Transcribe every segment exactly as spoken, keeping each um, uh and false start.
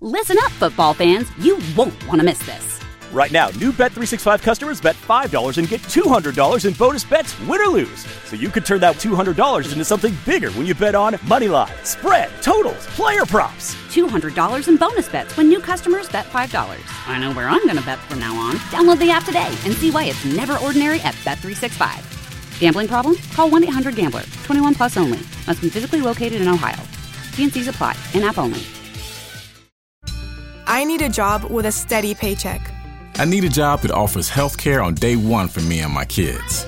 Listen up, football fans. You won't want to miss this. Right now, new Bet three sixty-five customers bet five dollars and get two hundred dollars in bonus bets, win or lose. So you could turn that two hundred dollars into something bigger when you bet on money line, spread, totals, player props. two hundred dollars in bonus bets when new customers bet five dollars. I know where I'm going to bet from now on. Download the app today and see why it's never ordinary at Bet three sixty-five. Gambling problem? Call one eight hundred gambler. twenty-one plus only. Must be physically located in Ohio. T and C's apply. In-app only. I need a job with a steady paycheck. I need a job that offers health care on day one for me and my kids.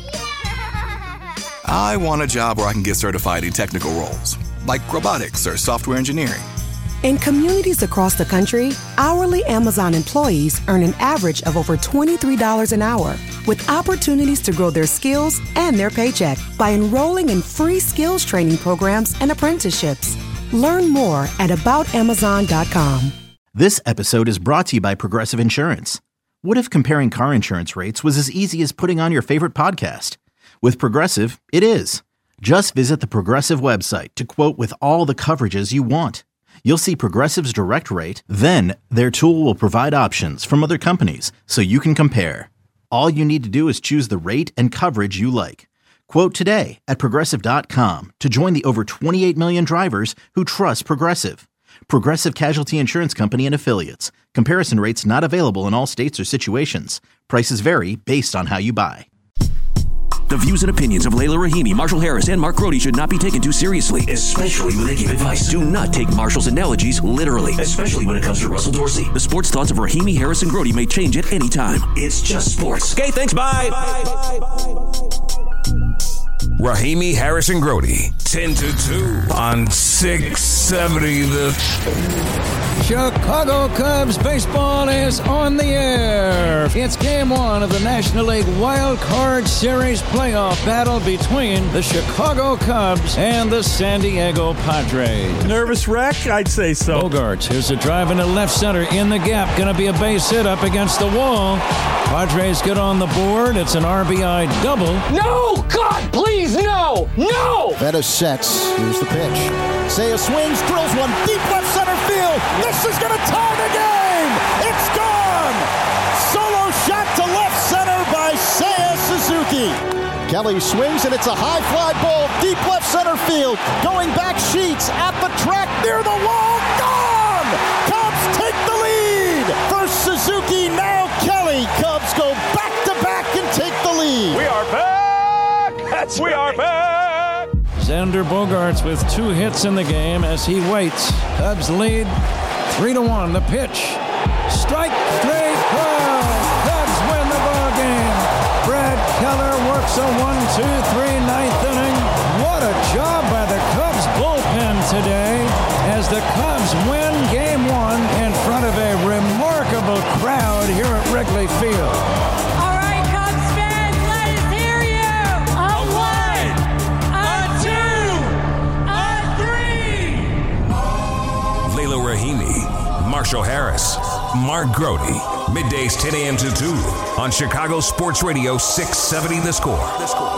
I want a job where I can get certified in technical roles, like robotics or software engineering. In communities across the country, hourly Amazon employees earn an average of over twenty-three dollars an hour, with opportunities to grow their skills and their paycheck by enrolling in free skills training programs and apprenticeships. Learn more at about amazon dot com. This episode is brought to you by Progressive Insurance. What if comparing car insurance rates was as easy as putting on your favorite podcast? With Progressive, it is. Just visit the Progressive website to quote with all the coverages you want. You'll see Progressive's direct rate, then their tool will provide options from other companies so you can compare. All you need to do is choose the rate and coverage you like. Quote today at progressive dot com to join the over twenty-eight million drivers who trust Progressive. Progressive Casualty Insurance Company and Affiliates. Comparison rates not available in all states or situations. Prices vary based on how you buy. The views and opinions of Layla Rahimi, Marshall Harris, and Mark Grody should not be taken too seriously, especially when they give advice. Do not take Marshall's analogies literally, especially when it comes to Russell Dorsey. The sports thoughts of Rahimi, Harris, and Grody may change at any time. It's just sports. Okay, thanks, bye. bye, bye, bye, bye. Rahimi, Harris, and Grody, ten to two on six seventy The Chicago Cubs baseball is on the air. It's game one of the National League Wild Card Series playoff battle between the Chicago Cubs and the San Diego Padres. Nervous wreck? I'd say so. Bogaerts, here's a drive into left center in the gap. Going to be a base hit up against the wall. Padres get on the board. It's an R B I double. No! God, please, no! No! Veta sets. Here's the pitch. Seiya swings, drills one deep left center field. This is going to tie the game! It's gone! Solo shot to left center by Seiya Suzuki. Kelly swings, and it's a high fly ball, deep left center field. Going back, Sheets at the track near the wall. Gone! Cubs take the lead! First Suzuki, now Kelly. Cubs go back to back and take the lead. We are back! That's we right. are back! Xander Bogaerts with two hits in the game as he waits. Cubs lead three to one. The pitch. Strike three. Well, Cubs win the ball game. Brad Keller works a one two three ninth inning. What a job by the Cubs bullpen today as the Cubs win game one in front of a remarkable crowd here at Wrigley Field. Rahimi, Marshall Harris, Mark Grody. Middays ten a.m. to two on Chicago Sports Radio six seventy The Score. The Score.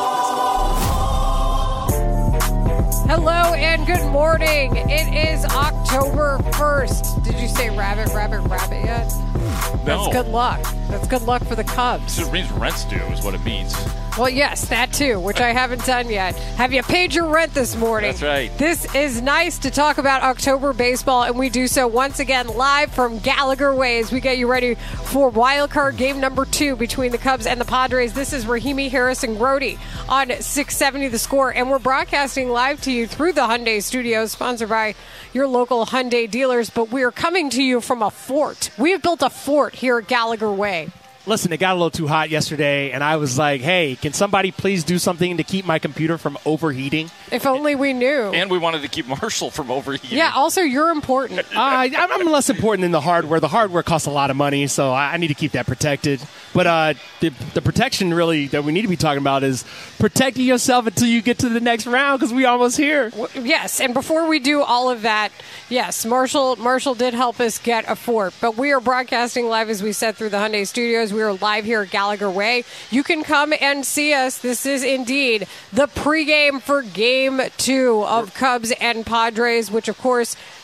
Hello and good morning. It is October first. Did you say rabbit, rabbit, rabbit yet? No. That's good luck. That's good luck for the Cubs. It means rent's due is what it means. Well, yes, that too, which I haven't done yet. Have you paid your rent this morning? That's right. This is nice to talk about October baseball, and we do so once again live from Gallagher Way as we get you ready for wild card game number two between the Cubs and the Padres. This is Rahimi, Harris, and Grody on six seventy The Score, and we're broadcasting live to you through the Hyundai Studios, sponsored by your local Hyundai dealers, but we are coming to you from a fort. We have built a fort here at Gallagher Way. Listen, it got a little too hot yesterday, and I was like, hey, can somebody please do something to keep my computer from overheating? If only we knew. And we wanted to keep Marshall from overheating. Yeah, also, you're important. uh, I'm less important than the hardware. The hardware costs a lot of money, so I need to keep that protected. But uh, the, the protection really that we need to be talking about is protecting yourself until you get to the next round, because we're almost here. Yes, and before we do all of that, yes, Marshall Marshall did help us get a fort. But we are broadcasting live, as we said, through the Hyundai Studios. We are live here at Gallagher Way. You can come and see us. This is indeed the pregame for game two of Cubs and Padres, which, of course,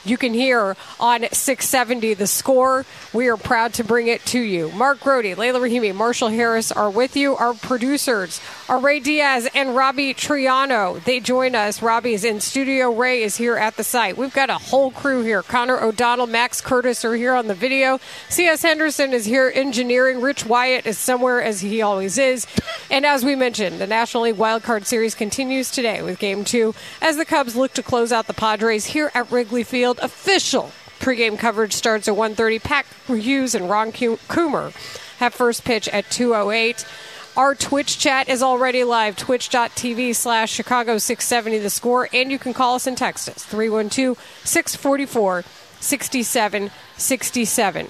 you can hear on six seventy The Score. We are proud to bring it to you. Mark Grody, Layla Rahimi, Marshall Harris are with you. Our producers are Ray Diaz and Robbie Triano. They join us. Robbie is in studio. Ray is here at the site. We've got a whole crew here. Connor O'Donnell, Max Curtis are here on the video. C S. Henderson is here engineering. Rich Wyatt is somewhere, as he always is. And as we mentioned, the National League Wildcard Series continues today with Game two as the Cubs look to close out the Padres here at Wrigley Field. Official pregame coverage starts at one thirty. Pat Hughes and Ron Coomer have first pitch at two oh eight. Our Twitch chat is already live, twitch.tv slash Chicago six seventy The Score, and you can call us and text us, three one two, six four four, six seven six seven.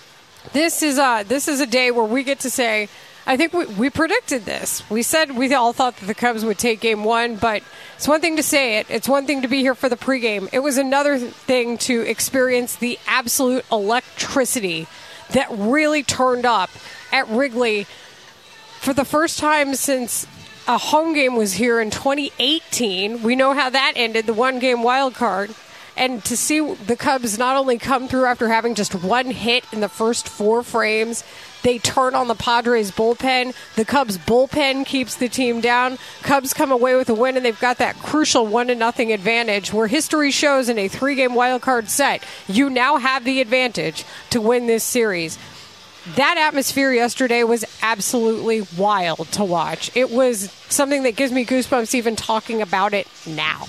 This is, a, this is a day where we get to say, I think we, we predicted this. We said we all thought that the Cubs would take game one, but it's one thing to say it. It's one thing to be here for the pregame. It was another thing to experience the absolute electricity that really turned up at Wrigley for the first time since a home game was here in twenty eighteen. We know how that ended, the one-game wild card. And to see the Cubs not only come through after having just one hit in the first four frames, they turn on the Padres bullpen. The Cubs bullpen keeps the team down. Cubs come away with a win, and they've got that crucial one to nothing advantage where history shows in a three-game wild card set, you now have the advantage to win this series. That atmosphere yesterday was absolutely wild to watch. It was something that gives me goosebumps even talking about it now.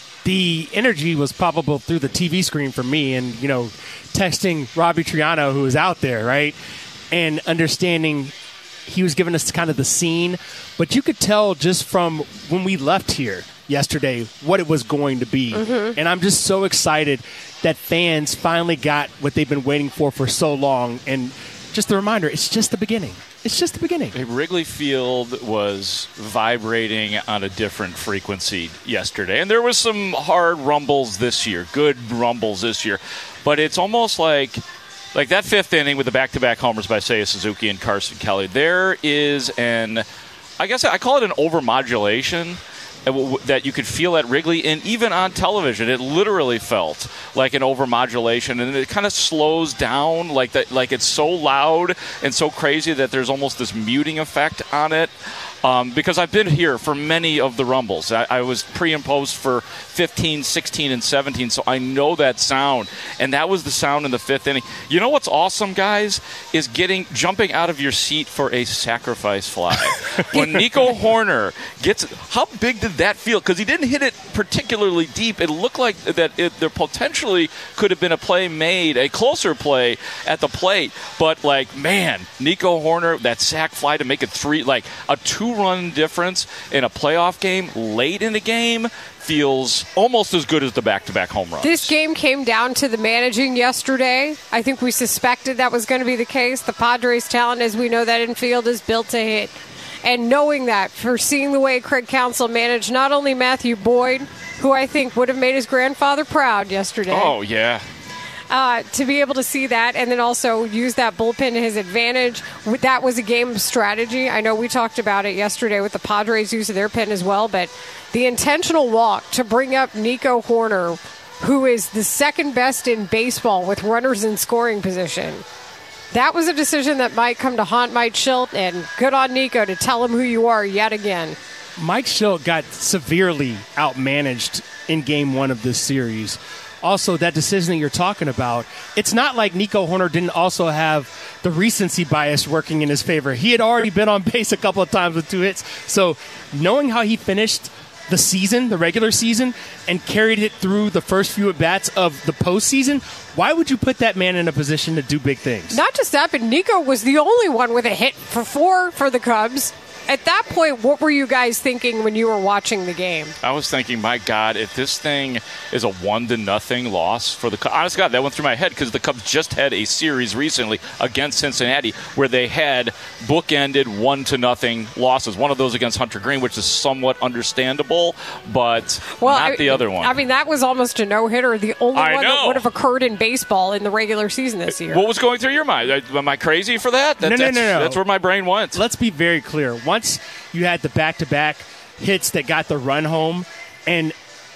The energy was palpable through the T V screen for me, and, you know, texting Robbie Triano, who was out there, right, and understanding he was giving us kind of the scene. But you could tell just from when we left here yesterday what it was going to be. Mm-hmm. And I'm just so excited that fans finally got what they've been waiting for for so long. And just a reminder, it's just the beginning. It's just the beginning. Wrigley Field was vibrating on a different frequency yesterday. And there was some hard rumbles this year, good rumbles this year. But it's almost like like that fifth inning with the back-to-back homers by Seiya Suzuki and Carson Kelly. There is an, I guess I call it an overmodulation that you could feel at Wrigley, and even on television, it literally felt like an overmodulation, and it kind of slows down, like that, like it's so loud and so crazy that there's almost this muting effect on it. Um, because I've been here for many of the Rumbles. I, I was pre-imposed for fifteen, sixteen, and seventeen, so I know that sound. And that was the sound in the fifth inning. You know what's awesome, guys, is getting jumping out of your seat for a sacrifice fly. When Nico Hoerner gets – how big did that feel? Because he didn't hit it particularly deep. It looked like that it, there potentially could have been a play made, a closer play at the plate. But, like, man, Nico Hoerner, that sac fly to make it three – like a two run difference in a playoff game late in the game feels almost as good as the back-to-back home runs. This game came down to the managing yesterday. I think we suspected that was going to be the case. The Padres' talent, as we know that infield, is built to hit. And knowing that, for seeing the way Craig Counsell managed not only Matthew Boyd, who I think would have made his grandfather proud yesterday. Oh, yeah. Uh, to be able to see that and then also use that bullpen to his advantage, that was a game of strategy. I know we talked about it yesterday with the Padres' use of their pen as well, but the intentional walk to bring up Nico Hoerner, who is the second best in baseball with runners in scoring position, that was a decision that might come to haunt Mike Shildt, and good on Nico to tell him who you are yet again. Mike Shildt got severely outmanaged in game one of this series. Also, that decision that you're talking about, it's not like Nico Hoerner didn't also have the recency bias working in his favor. He had already been on base a couple of times with two hits. So knowing how he finished the season, the regular season, and carried it through the first few at-bats of the postseason, why would you put that man in a position to do big things? Not just that, but Nico was the only one with a hit for four for the Cubs. At that point, what were you guys thinking when you were watching the game? I was thinking, my God, if this thing is a one to nothing loss for the Cubs, honest God, that went through my head because the Cubs just had a series recently against Cincinnati where they had bookended one to nothing losses. One of those against Hunter Green, which is somewhat understandable, but well, not I, the other one. I mean, that was almost a no-hitter, the only I one know. that would have occurred in baseball in the regular season this year. What was going through your mind? Am I crazy for that? that no, no, that's, no, no. That's where my brain went. Let's be very clear. Once you had the back-to-back hits that got the run home, and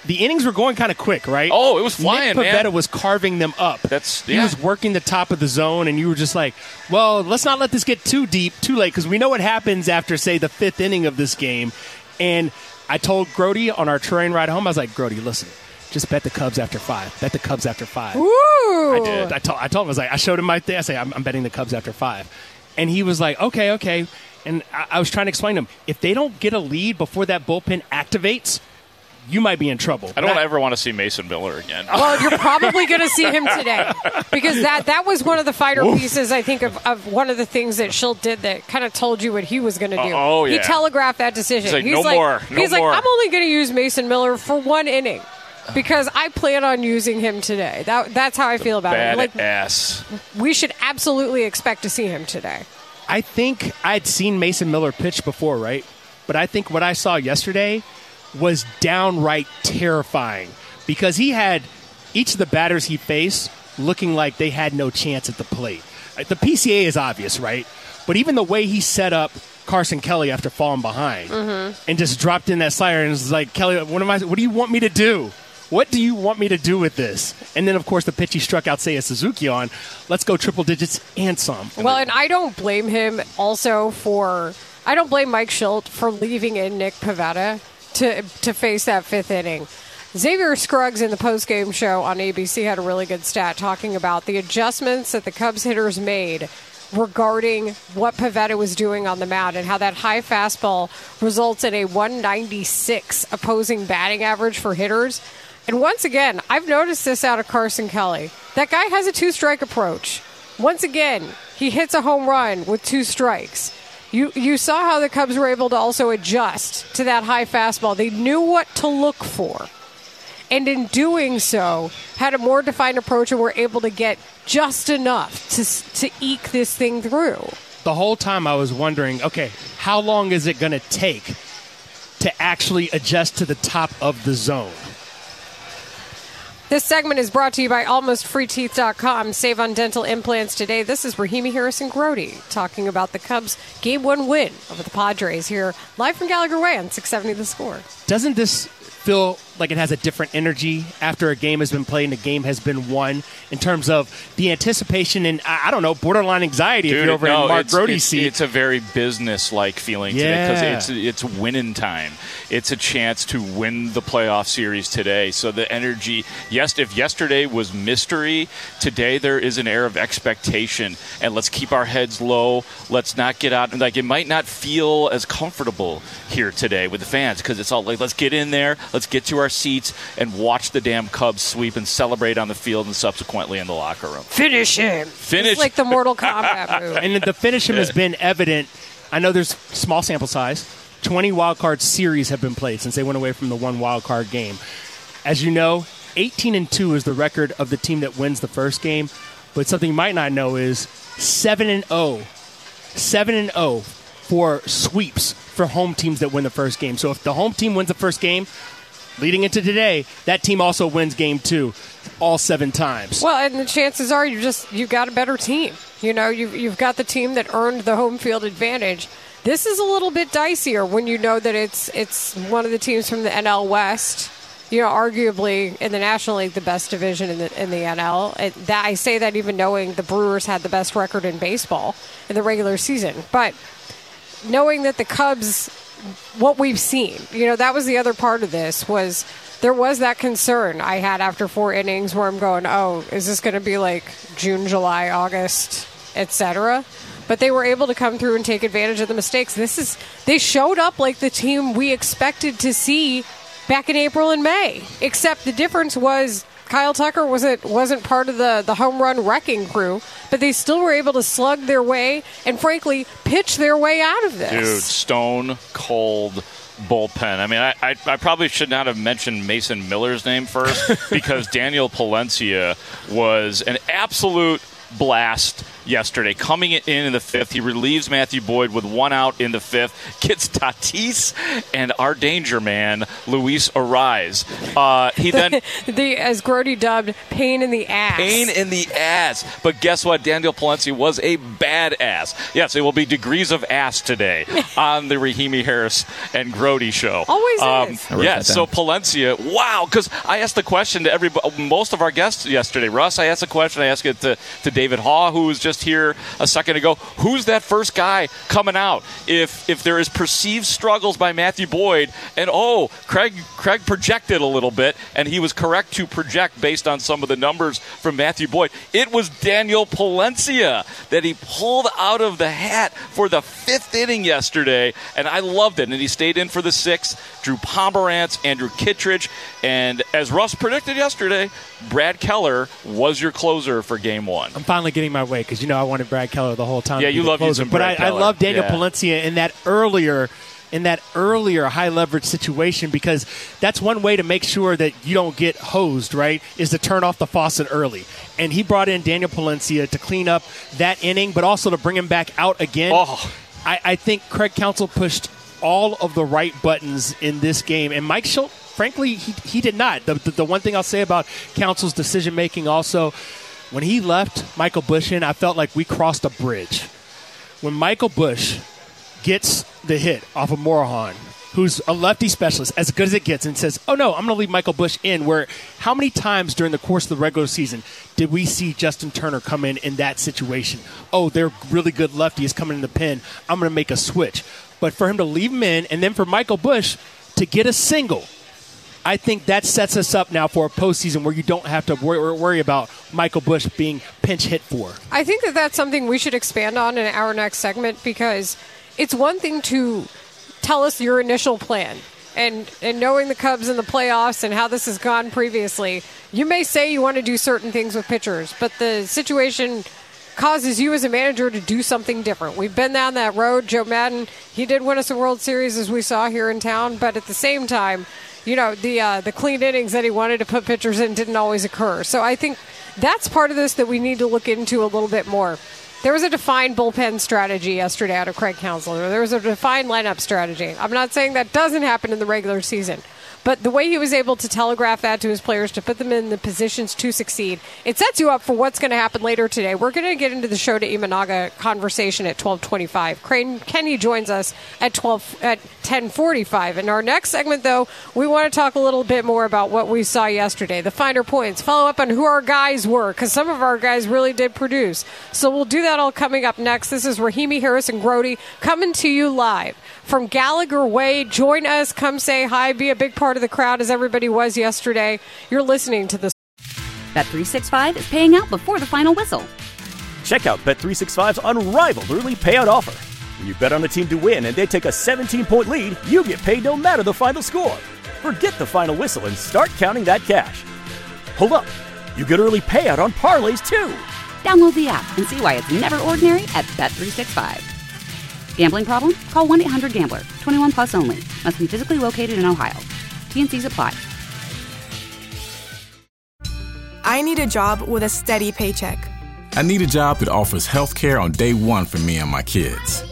the innings were going kind of quick, right? Oh, it was flying, Nick Pivetta man. was carving them up. That's He yeah. was working the top of the zone, and you were just like, well, let's not let this get too deep, too late, because we know what happens after, say, the fifth inning of this game. And I told Grody on our train ride home, I was like, Grody, listen, just bet the Cubs after five. Bet the Cubs after five. Woo! I did. I told, I told him, I was like, I showed him my thing. I say, I'm, I'm betting the Cubs after five. And he was like, okay, okay. And I, I was trying to explain to him, if they don't get a lead before that bullpen activates, you might be in trouble. I don't I, ever want to see Mason Miller again. Well, you're probably going to see him today because that, that was one of the fighter Oof. pieces, I think, of, of one of the things that Schilt did that kind of told you what he was going to do. Uh, oh, yeah. He telegraphed that decision. He's like, he's no like, more. No he's more. like, I'm only going to use Mason Miller for one inning because I plan on using him today. That, that's how I feel about Bad it. Like, ass. We should absolutely expect to see him today. I think I'd seen Mason Miller pitch before, right? But I think what I saw yesterday was downright terrifying because he had each of the batters he faced looking like they had no chance at the plate. The P C A is obvious, right? But even the way he set up Carson Kelly after falling behind mm-hmm. and just dropped in that slider and was like, Kelly, what am I? What do you want me to do? What do you want me to do with this? And then, of course, the pitch he struck out Seiya Suzuki on. Let's go triple digits and some. Well, and I don't blame him also for – I don't blame Mike Schilt for leaving in Nick Pivetta to to face that fifth inning. Xavier Scruggs in the postgame show on A B C had a really good stat talking about the adjustments that the Cubs hitters made regarding what Pivetta was doing on the mound and how that high fastball results in a one ninety-six opposing batting average for hitters. And once again, I've noticed this out of Carson Kelly. That guy has a two-strike approach. Once again, he hits a home run with two strikes. You you saw how the Cubs were able to also adjust to that high fastball. They knew what to look for. And in doing so, had a more defined approach and were able to get just enough to to eke this thing through. The whole time I was wondering, okay, how long is it going to take to actually adjust to the top of the zone? This segment is brought to you by almost free teeth dot com. Save on dental implants today. This is Rahimi Harrison Grody talking about the Cubs' game one win over the Padres here live from Gallagher Way on six seventy The Score. Doesn't this feel like it has a different energy after a game has been played and a game has been won in terms of the anticipation and, I don't know, borderline anxiety Dude, if you're over no, in Mark it's, Grody's it's, seat? It's a very business-like feeling yeah. today because it's, it's winning time. It's a chance to win the playoff series today. So the energy, yes, if yesterday was mystery, today there is an air of expectation. And let's keep our heads low. Let's not get out. Like, it might not feel as comfortable here today with the fans because it's all like, let's get in there. Let's get to our seats and watch the damn Cubs sweep and celebrate on the field and subsequently in the locker room. Finish him. Finish. It's like the Mortal Kombat move. And the finish him has been evident. I know there's small sample size. twenty wild card series have been played since they went away from the one wild card game. As you know, eighteen and two is the record of the team that wins the first game. But something you might not know is seven and oh. seven and oh for sweeps for home teams that win the first game. So if the home team wins the first game, leading into today, that team also wins game two all seven times. Well, and the chances are you just you've got a better team. You know, you've you've got the team that earned the home field advantage. This is a little bit dicier when you know that it's it's one of the teams from the N L West. You know, arguably in the National League, the best division in the in the N L. It, that I say that even knowing the Brewers had the best record in baseball in the regular season, but knowing that the Cubs, what we've seen, you know, that was the other part of this was there was that concern I had after four innings where I'm going, oh, is this going to be like June, July, August, et cetera? But they were able to come through and take advantage of the mistakes. This is they showed up like the team we expected to see back in April and May, except the difference was Kyle Tucker wasn't wasn't part of the, the home run wrecking crew, but they still were able to slug their way and, frankly, pitch their way out of this. Dude, stone cold bullpen. I mean, I, I, I probably should not have mentioned Mason Miller's name first because Daniel Palencia was an absolute blast yesterday. Coming in in the fifth, he relieves Matthew Boyd with one out in the fifth, gets Tatis and our danger man, Luis Arraez. Uh, he then... the, as Grody dubbed, pain in the ass. Pain in the ass. But guess what? Daniel Palencia was a badass. Yes, it will be degrees of ass today on the Rahimi Harris and Grody show. Always um, is. Yes, so Palencia, wow, because I asked the question to everybody, most of our guests yesterday. Russ, I asked the question, I asked it to, to David Haw, who was just here a second ago. Who's that first guy coming out? If if there is perceived struggles by Matthew Boyd, and oh, Craig Craig projected a little bit, and he was correct to project based on some of the numbers from Matthew Boyd. It was Daniel Palencia that he pulled out of the hat for the fifth inning yesterday, and I loved it. And he stayed in for the sixth. Drew Pomerantz, Andrew Kittredge, and as Russ predicted yesterday, Brad Keller was your closer for game one. I'm finally getting my way because, you know, I wanted Brad Keller the whole time. Yeah, to be you the love closer. using But Brad I, I Keller. love Daniel Yeah. Palencia in that earlier in that earlier high leverage situation, because that's one way to make sure that you don't get hosed, right, is to turn off the faucet early. And he brought in Daniel Palencia to clean up that inning, but also to bring him back out again. Oh. I, I think Craig Counsell pushed all of the right buttons in this game, and Mike Schultz, frankly, he, he did not. The, the, the one thing I'll say about Counsell's decision-making also, when he left Michael Busch in, I felt like we crossed a bridge. When Michael Busch gets the hit off of Morahan, who's a lefty specialist, as good as it gets, and says, oh, no, I'm going to leave Michael Busch in, where how many times during the course of the regular season did we see Justin Turner come in in that situation? Oh, they're really good lefties coming in the pen. I'm going to make a switch. But for him to leave him in, and then for Michael Busch to get a single, I think that sets us up now for a postseason where you don't have to worry, worry about Michael Busch being pinch hit for. I think that that's something we should expand on in our next segment, because it's one thing to tell us your initial plan. And, and knowing the Cubs in the playoffs and how this has gone previously, you may say you want to do certain things with pitchers, but the situation causes you as a manager to do something different. We've been down that road. Joe Madden, he did win us a World Series, as we saw here in town, but at the same time, you know, the uh, the clean innings that he wanted to put pitchers in didn't always occur. So I think that's part of this that we need to look into a little bit more. There was a defined bullpen strategy yesterday out of Craig Counsell. There was a defined lineup strategy. I'm not saying that doesn't happen in the regular season, but the way he was able to telegraph that to his players to put them in the positions to succeed, it sets you up for what's going to happen later today. We're going to get into the Shota Imanaga conversation at twelve twenty-five. Crane Kenny joins us at twelve at ten forty-five. In our next segment, though, we want to talk a little bit more about what we saw yesterday, the finer points, follow up on who our guys were, because some of our guys really did produce. So we'll do that all coming up next. This is Rahimi Harris and Grody coming to you live from Gallagher Way. Join us. Come say hi. Be a big part of the crowd as everybody was yesterday. You're listening to this. Bet three sixty-five is paying out before the final whistle. Check out Bet three sixty-five's unrivaled early payout offer. When you bet on a team to win and they take a seventeen-point lead, you get paid no matter the final score. Forget the final whistle and start counting that cash. Hold up. You get early payout on parlays, too. Download the app and see why it's never ordinary at Bet three sixty-five. Gambling problem? Call one eight hundred gambler. twenty-one plus only. Must be physically located in Ohio. T N Cs apply. I need a job with a steady paycheck. I need a job that offers health care on day one for me and my kids.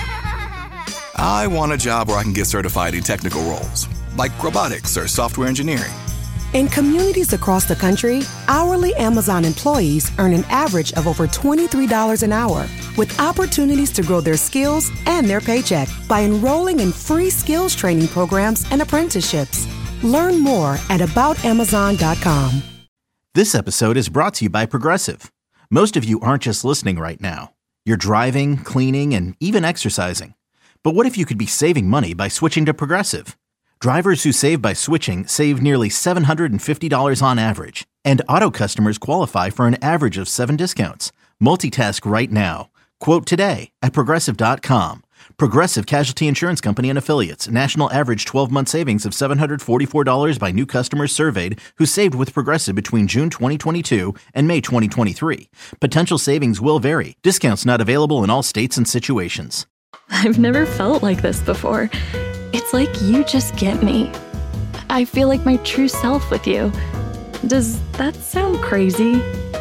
I want a job where I can get certified in technical roles, like robotics or software engineering. In communities across the country, hourly Amazon employees earn an average of over twenty-three dollars an hour, with opportunities to grow their skills and their paycheck by enrolling in free skills training programs and apprenticeships. Learn more at about amazon dot com. This episode is brought to you by Progressive. Most of you aren't just listening right now. You're driving, cleaning, and even exercising. But what if you could be saving money by switching to Progressive? Drivers who save by switching save nearly seven hundred fifty dollars on average, and auto customers qualify for an average of seven discounts. Multitask right now. Quote today at Progressive dot com. Progressive Casualty Insurance Company and Affiliates. National average twelve-month savings of seven hundred forty-four dollars by new customers surveyed who saved with Progressive between June twenty twenty-two and May twenty twenty-three. Potential savings will vary. Discounts not available in all states and situations. I've never felt like this before. It's like you just get me. I feel like my true self with you. Does that sound crazy? And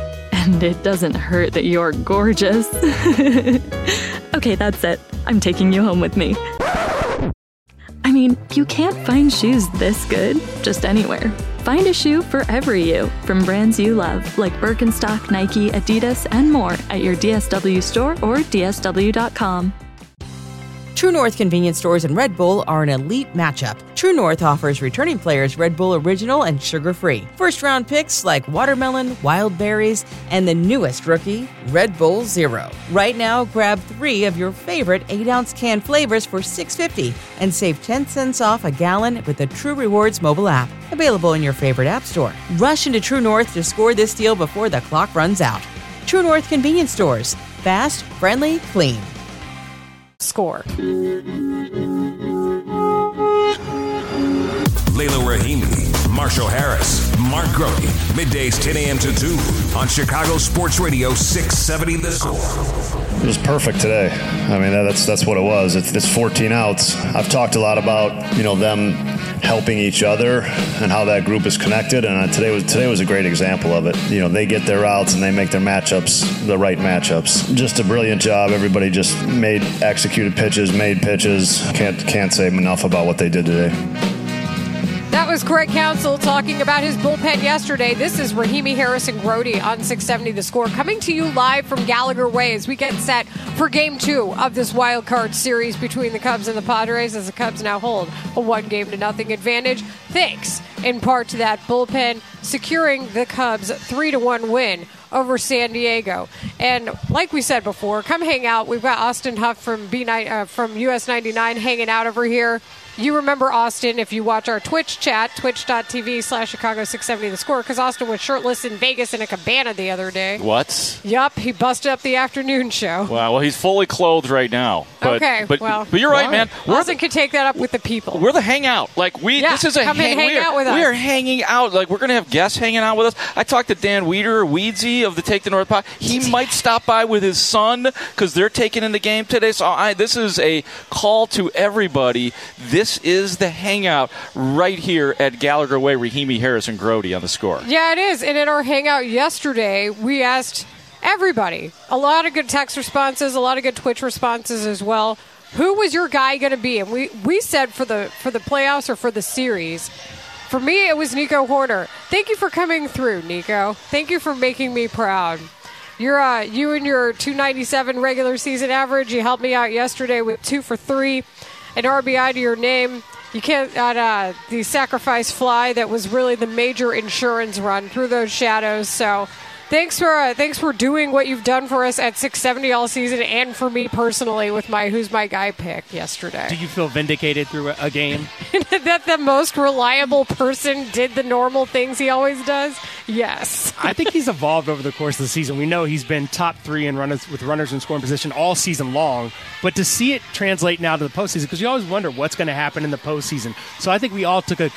And it doesn't hurt that you're gorgeous. Okay, that's it. I'm taking you home with me. I mean, you can't find shoes this good just anywhere. Find a shoe for every you, from brands you love, like Birkenstock, Nike, Adidas, and more at your D S W store or D S W dot com. True North convenience stores and Red Bull are an elite matchup. True North offers returning players Red Bull Original and sugar-free. First-round picks like watermelon, wild berries, and the newest rookie, Red Bull Zero. Right now, grab three of your favorite eight-ounce can flavors for six dollars and fifty cents and save ten cents off a gallon with the True Rewards mobile app. Available in your favorite app store. Rush into True North to score this deal before the clock runs out. True North convenience stores. Fast, friendly, clean. Score. Layla Rahimi, Marshall Harris, Mark Grote, middays ten a.m. to two on Chicago Sports Radio six seventy The Score. It was perfect today. I mean, that's that's what it was. It's, it's fourteen outs. I've talked a lot about, you know, them helping each other and how that group is connected, and today was today was a great example of it. You know, they get their outs and they make their matchups the right matchups. Just a brilliant job. Everybody just made executed pitches, made pitches. Can't can't say enough about what they did today. That was Craig Counsell talking about his bullpen yesterday. This is Rahimi Harris and Grote on six seventy The Score, coming to you live from Gallagher Way as we get set for game two of this wild card series between the Cubs and the Padres, as the Cubs now hold a one game to nothing advantage, thanks in part to that bullpen securing the Cubs' three to one win over San Diego. And like we said before, come hang out. We've got Austin Huff from B nine, uh, from U S ninety-nine hanging out over here. You remember Austin if you watch our Twitch chat, twitch.tv slash Chicago six seventy The Score, because Austin was shirtless in Vegas in a cabana the other day. What? Yup, he busted up the afternoon show. Wow, well, he's fully clothed right now. But, okay, but, well. But you're right, man. We're Austin the, can take that up with the people. We're the hangout. Like, we, yeah, this is a come hang, and hang we are, out with us. We are hanging out. Like, we're going to have guests hanging out with us. I talked to Dan Weeder, Weedsy of the Take the North Pod. He might stop by with his son because they're taking in the game today. So I, this is a call to everybody. This is the hangout right here at Gallagher Way. Rahimi Harris and Grote on The Score. Yeah, it is. And in our hangout yesterday, we asked everybody, a lot of good text responses, a lot of good Twitch responses as well. Who was your guy going to be? And we, we said for the for the playoffs or for the series, for me, it was Nico Hoerner. Thank you for coming through, Nico. Thank you for making me proud. You're uh, you and your two ninety-seven regular season average. You helped me out yesterday with two for three, an R B I to your name. You can't at uh, the sacrifice fly that was really the major insurance run through those shadows. So thanks for uh, thanks for doing what you've done for us at six seventy all season, and for me personally with my Who's My Guy pick yesterday. Do you feel vindicated through a game? That the most reliable person did the normal things he always does? Yes. I think he's evolved over the course of the season. We know he's been top three in runners with runners in scoring position all season long, but to see it translate now to the postseason, because you always wonder what's going to happen in the postseason. So I think we all took a,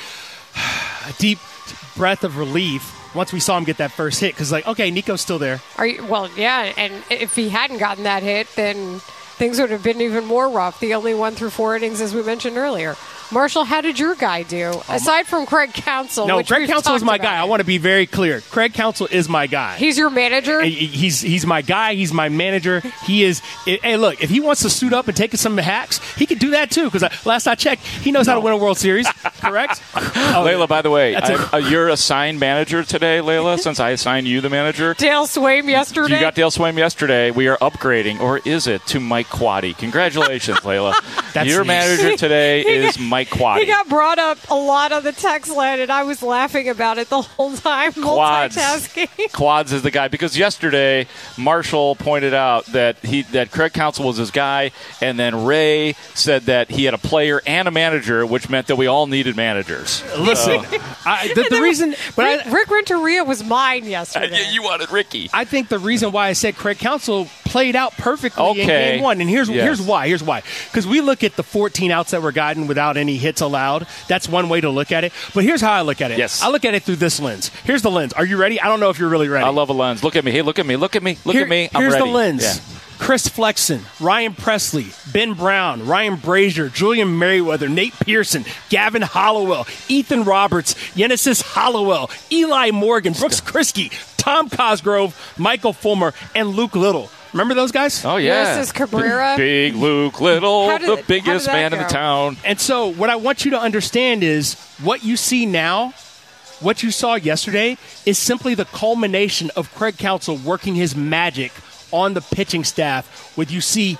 a deep breath of relief once we saw him get that first hit, because like, okay, Nico's still there. Are you? Well, yeah, and if he hadn't gotten that hit, then things would have been even more rough. The only one through four innings, as we mentioned earlier. Marshall, how did your guy do? Aside from Craig Counsell, no, which Craig Counsell is my about. guy. I want to be very clear. Craig Counsell is my guy. He's your manager? He's he's my guy. He's my manager. He is. Hey, look, if he wants to suit up and take some hacks, he can do that too. Because last I checked, he knows no. how to win a World Series. Correct? Oh, Layla, by the way, a- uh, you're assigned manager today, Layla. Since I assigned you the manager, Dale Swaim yesterday. You got Dale Swaim yesterday. We are upgrading, or is it to Mike Quaddy? Congratulations, Layla. That's your nice. manager today He is got- Mike Quaddy. He got brought up a lot on the text line, and I was laughing about it the whole time. Quads. Multitasking. Quads is the guy, because yesterday Marshall pointed out that he that Craig Counsell was his guy, and then Ray said that he had a player and a manager, which meant that we all needed managers. Listen, So- I, the, the reason, but Rick, I, Rick Renteria was mine yesterday. you wanted Ricky. I think the reason why I said Craig Counsell played out perfectly in Okay. game one, and here's Yes. here's why. Here's why. Because we look at the fourteen outs that were gotten without any hits allowed. That's one way to look at it. But here's how I look at it. Yes. I look at it through this lens. Here's the lens. Are you ready? I don't know if you're really ready. I love a lens. Look at me. Hey, look at me. Look at me. Look Here- at me. I'm here's ready. the lens. Yeah. Chris Flexen, Ryan Presley, Ben Brown, Ryan Brazier, Julian Merriweather, Nate Pearson, Gavin Hollowell, Ethan Roberts, Genesis Hollowell, Eli Morgan, Brooks Kriske, Tom Cosgrove, Michael Fulmer, and Luke Little. Remember those guys? Oh, yeah. Versus Cabrera. Big Luke Little, How did- the how biggest did that man in go? the town. And so what I want you to understand is what you see now, what you saw yesterday, is simply the culmination of Craig Counsell working his magic on the pitching staff. With you see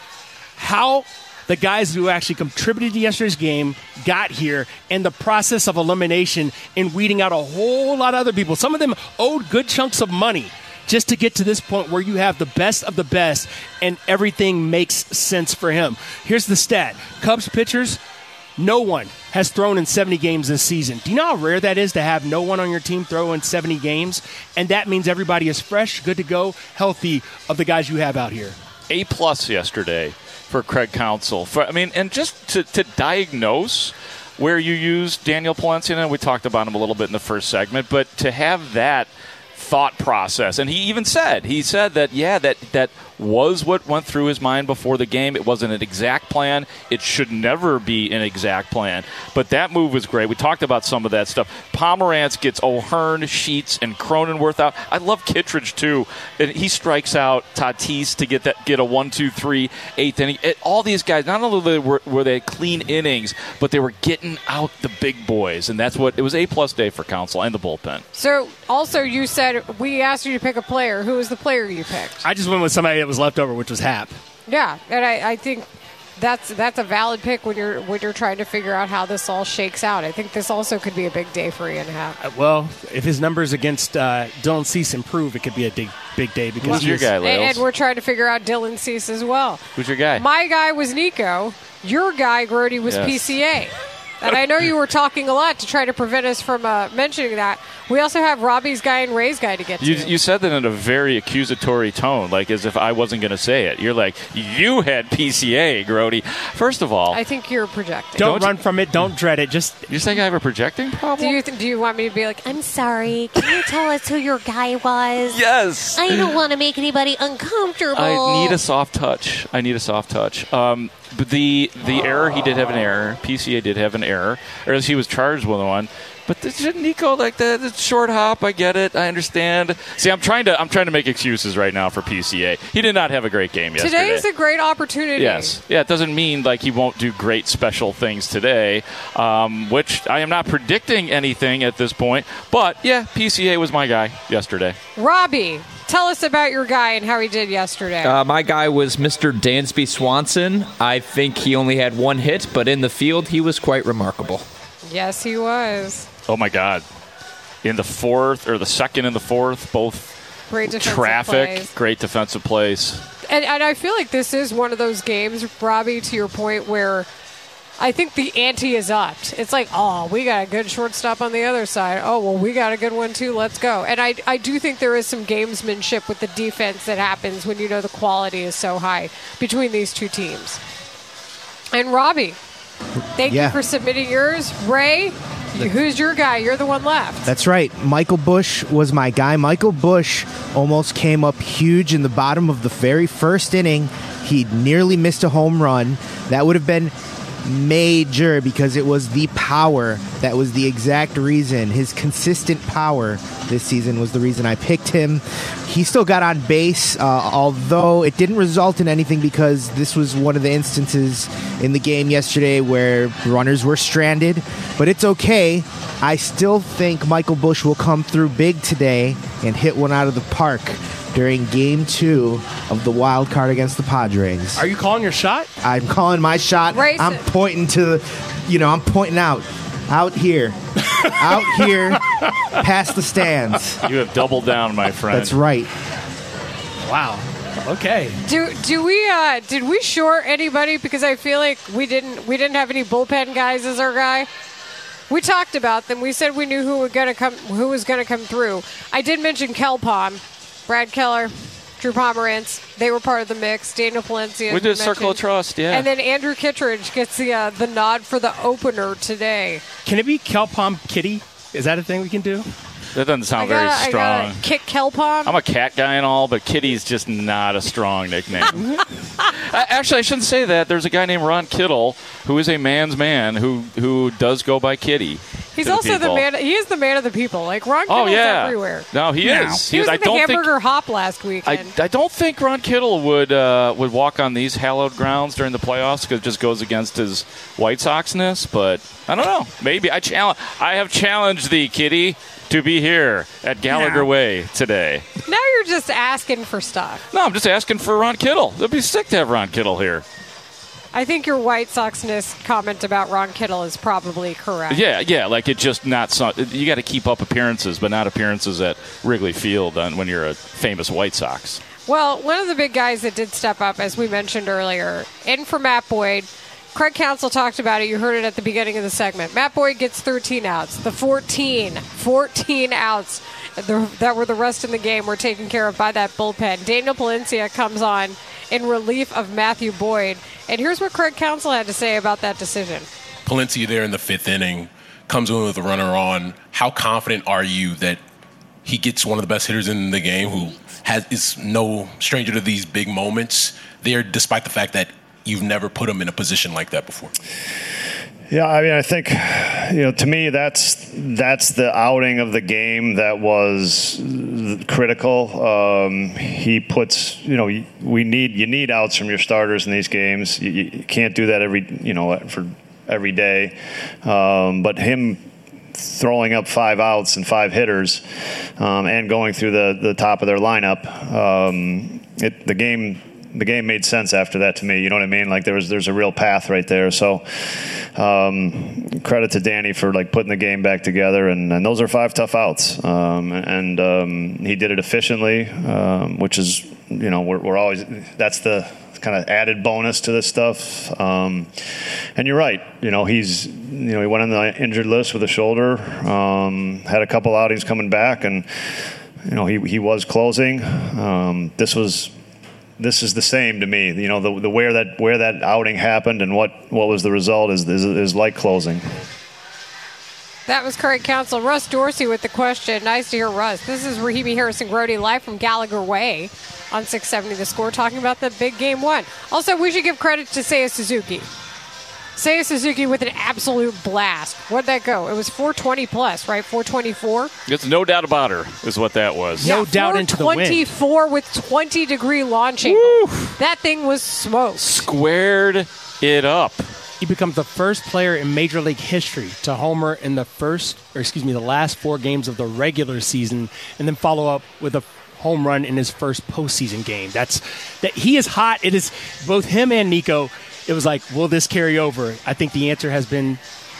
how the guys who actually contributed to yesterday's game got here, and the process of elimination and weeding out a whole lot of other people. Some of them owed good chunks of money just to get to this point where you have the best of the best and everything makes sense for him. Here's the stat. Cubs pitchers, no one has thrown in seventy games this season. Do you know how rare that is to have no one on your team throw in seventy games? And that means everybody is fresh, good to go, healthy of the guys you have out here. A plus yesterday for Craig Counsell. For, I mean, and just to, to diagnose where you use Daniel Palencia, and we talked about him a little bit in the first segment, but to have that thought process, and he even said, he said that, yeah, that that was what went through his mind before the game. It wasn't an exact plan. It should never be an exact plan. But that move was great. We talked about some of that stuff. Pomerantz gets O'Hearn, Sheets, and Cronenworth out. I love Kittredge, too. And he strikes out Tatis to get that get a one two three eighth inning. It, all these guys, not only were, were they clean innings, but they were getting out the big boys. And that's what, it was a plus day for Counsell and the bullpen. So, also, you said we asked you to pick a player. Who was the player you picked? I just went with somebody that was left over, which was Hap. Yeah, and I, I think that's that's a valid pick when you're when you're trying to figure out how this all shakes out. I think this also could be a big day for Ian Happ. Uh, well, if his numbers against uh, Dylan Cease improve, it could be a big, big day. Because Who's your guy, and, Lales? and we're trying to figure out Dylan Cease as well. Who's your guy? My guy was Nico. Your guy, Grody, was Yes. P C A. And I know you were talking a lot to try to prevent us from uh, mentioning that. We also have Robbie's guy and Ray's guy to get to. You, you said that in a very accusatory tone, like as if I wasn't going to say it. You're like, you had P C A, Grody. First of all, I think you're projecting. Don't, don't run from it. Don't dread it. Just you think I have a projecting problem? Do you th- do you want me to be like, I'm sorry. Can you tell us who your guy was? Yes. I don't want to make anybody uncomfortable. I need a soft touch. I need a soft touch. Um, but the the error, he did have an error. P C A did have an error, or else he was charged with one. But this, Nico, like that, it's short hop. I get it. I understand. See, I'm trying to I'm trying to make excuses right now for P C A. He did not have a great game yesterday. Today is a great opportunity. Yes. Yeah, it doesn't mean like he won't do great special things today, um, which I am not predicting anything at this point. But, yeah, P C A was my guy yesterday. Robbie, tell us about your guy and how he did yesterday. Uh, my guy was Mister Dansby Swanson. I think he only had one hit, but in the field, he was quite remarkable. Yes, he was. Oh, my God. In the fourth, or the second and the fourth, both Great defensive traffic, plays. great defensive plays. And, and I feel like this is one of those games, Robbie, to your point, where I think the ante is upped. It's like, oh, we got a good shortstop on the other side. Oh, well, we got a good one, too. Let's go. And I, I do think there is some gamesmanship with the defense that happens when you know the quality is so high between these two teams. And Robbie, thank Yeah. you for submitting yours. Ray, who's your guy? You're the one left. That's right. Michael Busch was my guy. Michael Busch almost came up huge in the bottom of the very first inning. He nearly missed a home run. That would have been major because it was the power that was the exact reason. His consistent power this season was the reason I picked him. He still got on base, uh, although it didn't result in anything because this was one of the instances in the game yesterday where runners were stranded. But it's okay. I still think Michael Busch will come through big today and hit one out of the park during game two of the wild card against the Padres. Are you calling your shot? I'm calling my shot. Race I'm it. pointing to the, you know, I'm pointing out. Out here. Out here past the stands. You have doubled down, my friend. That's right. Wow. Okay. Do do we uh, did we short anybody because I feel like we didn't we didn't have any bullpen guys as our guy. We talked about them. We said we knew who was gonna come who was gonna come through. I did mention Kelpom, Brad Keller, Drew Pomerantz. They were part of the mix. Daniel Palencia. We did Circle of Trust, yeah. And then Andrew Kittredge gets the uh, the nod for the opener today. Can it be Kelpom Kitty? Is that a thing we can do? That doesn't sound I gotta, very strong. I gotta kick Kelpom. I'm a cat guy and all, but Kitty's just not a strong nickname. I, actually, I shouldn't say that. There's a guy named Ron Kittle who is a man's man who who does go by Kitty. He's to the also the, people. man. He is the man of the people. Like Ron Oh Kittle's yeah, everywhere. No, he Yeah. is. He, was is. at I the don't hamburger think. hop last I, weekend. I don't think Ron Kittle would uh, would walk on these hallowed grounds during the playoffs because it just goes against his White Sox-ness. But I don't know. Maybe I challenge. I have challenged thee, Kitty, to be here at Gallagher No. Way today. Now you're just asking for stuff. No, I'm just asking for Ron Kittle. It'd be sick to have Ron Kittle here. I think your White Sox-ness comment about Ron Kittle is probably correct. Yeah, yeah, like it just not so, you got to keep up appearances, but not appearances at Wrigley Field on, when you're a famous White Sox. Well, one of the big guys that did step up, as we mentioned earlier, in for Matt Boyd. Craig Counsell talked about it. You heard it at the beginning of the segment. Matt Boyd gets thirteen outs. The fourteen, fourteen outs the, that were the rest in the game were taken care of by that bullpen. Daniel Palencia comes on in relief of Matthew Boyd. And here's what Craig Counsell had to say about that decision. Palencia there in the fifth inning comes in with a runner on. How confident are you that he gets one of the best hitters in the game who has is no stranger to these big moments there, despite the fact that you've never put him in a position like that before? Yeah, I mean, I think, you know, to me, that's that's the outing of the game that was critical. Um, he puts, you know, we need you need outs from your starters in these games. You, you can't do that every, you know, for every day. Um, but him throwing up five outs and five hitters um, and going through the, the top of their lineup, um, it, the game. The game made sense after that to me. You know what I mean? Like there was, there's a real path right there. So, um, credit to Danny for like putting the game back together. And, and those are five tough outs. Um, and um, he did it efficiently, um, which is, you know, we're, we're always that's the kind of added bonus to this stuff. Um, and you're right. You know, he's you know he went on the injured list with a shoulder. Um, had a couple outings coming back, and you know he he was closing. Um, this was. This is the same to me. You know, the, the where that where that outing happened and what, what was the result is, is is like closing. That was Craig Counsell. Russ Dorsey with the question. Nice to hear Russ. This is Rahimi Harrison-Grody live from Gallagher Way on six seventy The Score, talking about the big game one. Also, we should give credit to Seiya Suzuki. Seiya Suzuki with an absolute blast. What'd that go? It was four twenty plus, right? four twenty-four? It's no doubt about her, is what that was. No doubt into the wind. twenty-four with twenty degree launching. That thing was smoked. Squared it up. He becomes the first player in Major League history to homer in the first, or excuse me, the last four games of the regular season, and then follow up with a home run in his first postseason game. That's that. He is hot. It is both him and Nico. It was like, will this carry over? I think the answer has been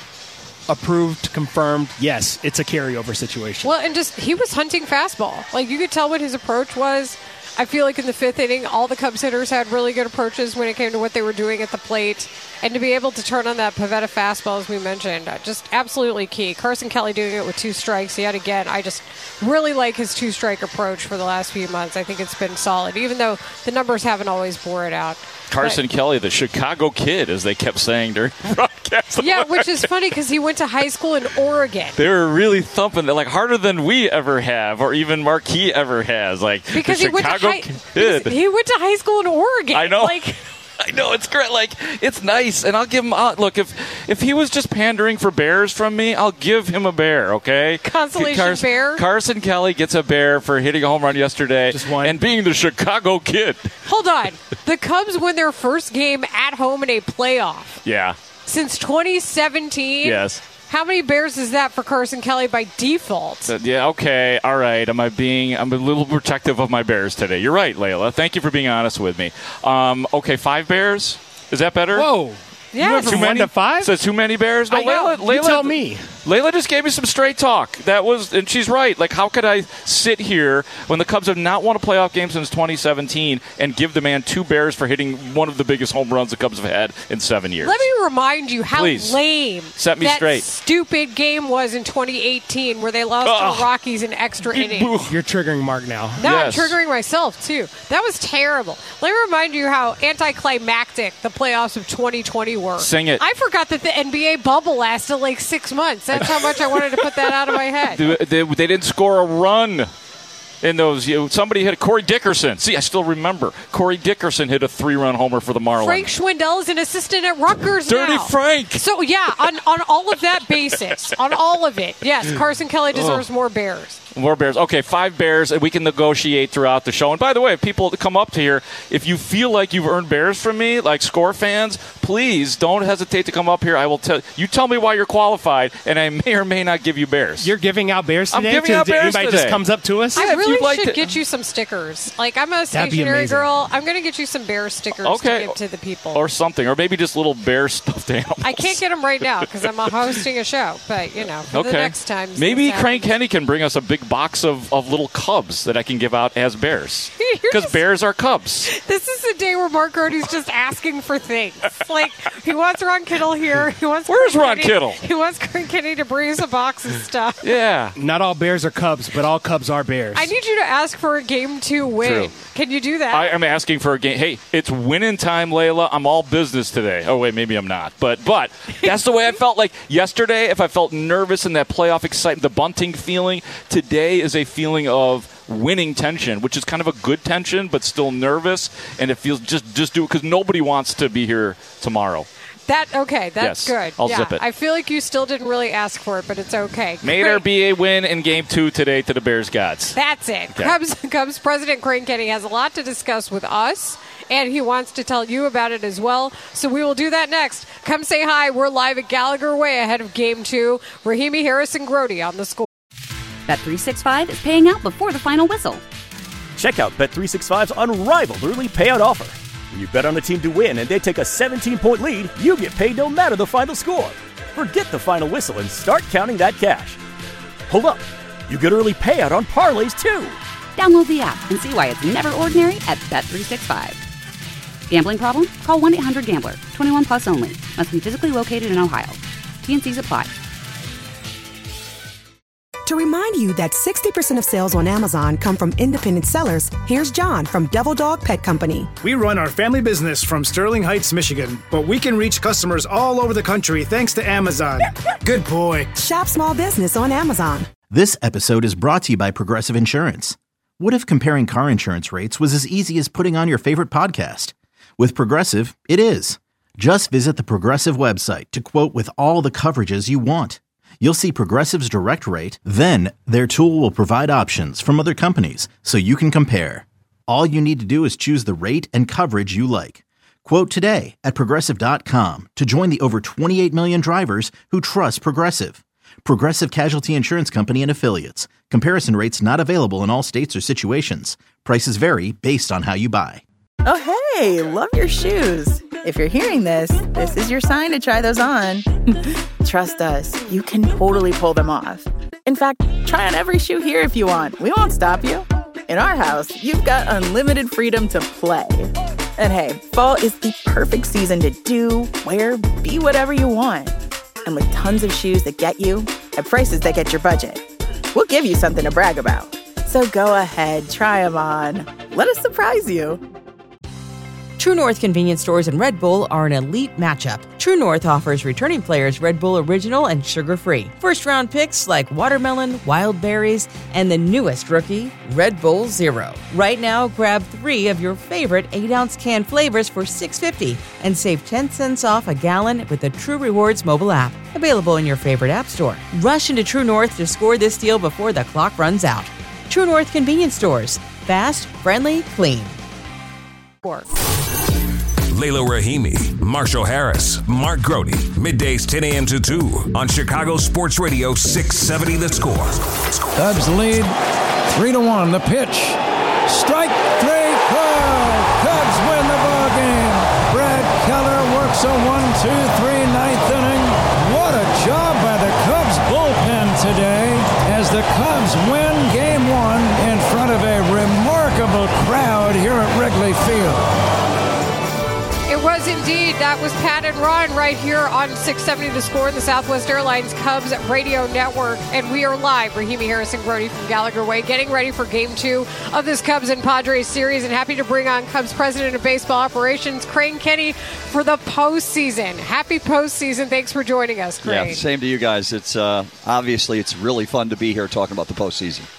approved, confirmed. Yes, it's a carryover situation. Well, and just he was hunting fastball. Like you could tell what his approach was. I feel like in the fifth inning, all the Cubs hitters had really good approaches when it came to what they were doing at the plate. And to be able to turn on that Pivetta fastball, as we mentioned, uh, just absolutely key. Carson Kelly doing it with two strikes yet again. I just really like his two-strike approach for the last few months. I think it's been solid, even though the numbers haven't always bore it out. Carson but, Kelly, the Chicago kid, as they kept saying during the broadcast. Yeah, which is funny because he went to high school in Oregon. They were really thumping, like harder than we ever have, or even Marquis ever has. Like because the he Chicago went to high, kid. He went to high school in Oregon. I know. Like, I know, it's great. Like, it's nice, and I'll give him. I'll, look, if if he was just pandering for bears from me, I'll give him a bear. Okay, consolation Carson, bear. Carson Kelly gets a bear for hitting a home run yesterday, just one, and being the Chicago kid. Hold on, the Cubs win their first game at home in a playoff. Yeah, since twenty seventeen. Yes. How many bears is that for Carson Kelly by default? Uh, yeah, okay, all right. Am I being? I'm a little protective of my bears today. You're right, Layla. Thank you for being honest with me. Um, okay, five bears. Is that better? Whoa. Yeah, too many. To five? So too many bears. No, I know. Layla, Layla, you tell me. Layla just gave me some straight talk. That was, and she's right. Like, how could I sit here when the Cubs have not won a playoff game since twenty seventeen and give the man two bears for hitting one of the biggest home runs the Cubs have had in seven years? Let me remind you how Please. lame Set me that straight. stupid game was in twenty eighteen where they lost Ugh. to the Rockies in extra innings. You're triggering Mark now. Now Yes. I'm triggering myself, too. That was terrible. Let me remind you how anticlimactic the playoffs of twenty twenty were. Sing it. I forgot that the N B A bubble lasted like six months. That's how much I wanted to put that out of my head. They, they, they didn't score a run. In those, you know, somebody hit a Corey Dickerson. See, I still remember. Corey Dickerson hit a three-run homer for the Marlins. Frank Schwindel is an assistant at Rutgers Dirty now. Frank. So, yeah, on, on all of that basis, on all of it, yes, Carson Kelly deserves oh. more Bears. More Bears. Okay, five Bears, and we can negotiate throughout the show. And by the way, if people come up to here, if you feel like you've earned Bears from me, like Score fans, please don't hesitate to come up here. I will tell you. Tell me why you're qualified, and I may or may not give you Bears. You're giving out Bears today? I'm giving to, out Bears anybody today. just comes up to us? I Yeah, if really you'd like should to- get you some stickers. Like, I'm a That'd be stationary amazing. girl. I'm going to get you some Bears stickers Okay. to give to the people. Or something, or maybe just little bear stuffed animals. I can't get them right now because I'm hosting a show. But, you know, for Okay. the next time. Maybe Crank Kenny can bring us a big box of, of little cubs that I can give out as bears. Because bears are cubs. This is the day where Mark Grote's just asking for things. Like, he wants Ron Kittle here. He wants Where's Crank Ron Kenny- Kittle? He wants Crank Kenny to bring us a box of stuff. Yeah. Not all Bears are Cubs, but all Cubs are Bears. I need you to ask for a game two win. True. Can you do that? I am asking for a game. Hey, it's winning time, Layla. I'm all business today. Oh, wait, maybe I'm not. But but that's the way I felt like yesterday. If I felt nervous in that playoff excitement, the bunting feeling, today is a feeling of winning tension, which is kind of a good tension, but still nervous. And it feels just, just do it because nobody wants to be here tomorrow. That okay, that's Yes, good. I'll yeah, zip it. I feel like you still didn't really ask for it, but it's okay. May there be a win in game two today to the Bears gods. That's it. Okay. Cubs, Cubs President Crank Kenny has a lot to discuss with us, and he wants to tell you about it as well. So we will do that next. Come say hi. We're live at Gallagher Way ahead of game two. Rahimi Harris and Grote on the score. Bet three sixty-five is paying out before the final whistle. Check out Bet three sixty-five's unrivaled early payout offer. When you bet on a team to win and they take a seventeen-point lead, you get paid no matter the final score. Forget the final whistle and start counting that cash. Hold up. You get early payout on parlays, too. Download the app and see why it's never ordinary at Bet three sixty-five. Gambling problem? Call one eight hundred gambler. twenty-one plus only. Must be physically located in Ohio. T N Cs apply. To remind you that sixty percent of sales on Amazon come from independent sellers, here's John from Devil Dog Pet Company. We run our family business from Sterling Heights, Michigan, but we can reach customers all over the country thanks to Amazon. Good boy. Shop small business on Amazon. This episode is brought to you by Progressive Insurance. What if comparing car insurance rates was as easy as putting on your favorite podcast? With Progressive, it is. Just visit the Progressive website to quote with all the coverages you want. You'll see Progressive's direct rate, then their tool will provide options from other companies so you can compare. All you need to do is choose the rate and coverage you like. Quote today at Progressive dot com to join the over twenty-eight million drivers who trust Progressive. Progressive Casualty Insurance Company and Affiliates. Comparison rates not available in all states or situations. Prices vary based on how you buy. Oh, hey, love your shoes. If you're hearing this, this is your sign to try those on. Trust us, you can totally pull them off. In fact, try on every shoe here if you want. We won't stop you. In our house, you've got unlimited freedom to play. And hey, fall is the perfect season to do, wear, be whatever you want. And with tons of shoes that get you at prices that get your budget, we'll give you something to brag about. So go ahead, try them on. Let us surprise you. True North convenience stores and Red Bull are an elite matchup. True North offers returning players Red Bull Original and sugar-free. First-round picks like watermelon, wild berries, and the newest rookie, Red Bull Zero. Right now, grab three of your favorite eight-ounce can flavors for six dollars and fifty cents and save ten cents off a gallon with the True Rewards mobile app. Available in your favorite app store. Rush into True North to score this deal before the clock runs out. True North convenience stores. Fast, friendly, clean. Layla Rahimi, Marshall Harris, Mark Grote, middays ten a.m. to two on Chicago Sports Radio six seventy The Score. Cubs lead three to one. The pitch. Strike three. Call. Cubs win the ball game. Brad Keller works a one two three ninth inning. What a job by the Cubs bullpen today as the Cubs win game one in front of a remarkable crowd here at Wrigley Field. It was indeed. That was Pat and Ron right here on six seventy The Score, the Southwest Airlines Cubs Radio Network. And we are live. Rahimi Harris and Grote from Gallagher Way, getting ready for game two of this Cubs and Padres series. And happy to bring on Cubs President of Baseball Operations, Crane Kenny, for the postseason. Happy postseason. Thanks for joining us, Crane. Yeah, same to you guys. It's uh, obviously it's really fun to be here talking about the postseason.